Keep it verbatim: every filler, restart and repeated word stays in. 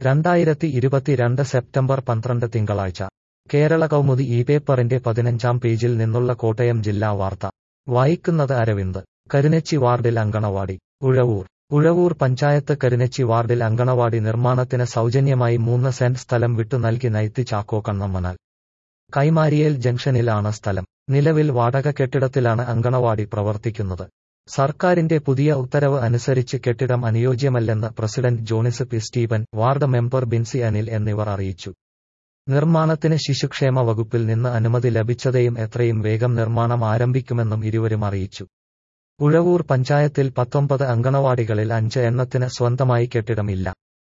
രണ്ടായിരത്തി ഇരുപത്തിരണ്ട് സെപ്റ്റംബർ പന്ത്രണ്ട് തിങ്കളാഴ്ച കേരള കൗമുദി ഈ പേപ്പറിന്റെ പതിനഞ്ചാം പേജിൽ നിന്നുള്ള കോട്ടയം ജില്ലാ വാർത്ത വായിക്കുന്നത് അരവിന്ദ്. കരുനെച്ചി വാർഡിൽ അങ്കണവാടി. ഉഴവൂർ. ഉഴവൂർ പഞ്ചായത്ത് കരുനെച്ചി വാർഡിൽ അങ്കണവാടി നിർമ്മാണത്തിന് സൗജന്യമായി മൂന്ന് സെന്റ് സ്ഥലം വിട്ടു നൽകി നൈത്തി ചാക്കോ കണ്ണമ്മനാൽ. കൈമാരിയേൽ ജംഗ്ഷനിലാണ് സ്ഥലം. നിലവിൽ വാടക കെട്ടിടത്തിലാണ് അങ്കണവാടി പ്രവർത്തിക്കുന്നത്. സർക്കാരിന്റെ പുതിയ ഉത്തരവ് അനുസരിച്ച് കെട്ടിടം അനുയോജ്യമല്ലെന്ന് president Johnis P Steven, ward member Binsy Anil എന്നിവർ അറിയിച്ചു. നിർമ്മാണത്തിന് ശിശുക്ഷേമ വകുപ്പിൽ നിന്ന് അനുമതി ലഭിച്ചതേയും എത്രയും വേഗം നിർമ്മാണം ആരംഭിക്കുമെന്നും ഇരുവരും അറിയിച്ചു. ഉഴവൂർ പഞ്ചായത്തിൽ പത്തൊമ്പത് അങ്കണവാടികളിൽ അഞ്ച് എണ്ണത്തിന് സ്വന്തമായി കെട്ടിടമില്ല.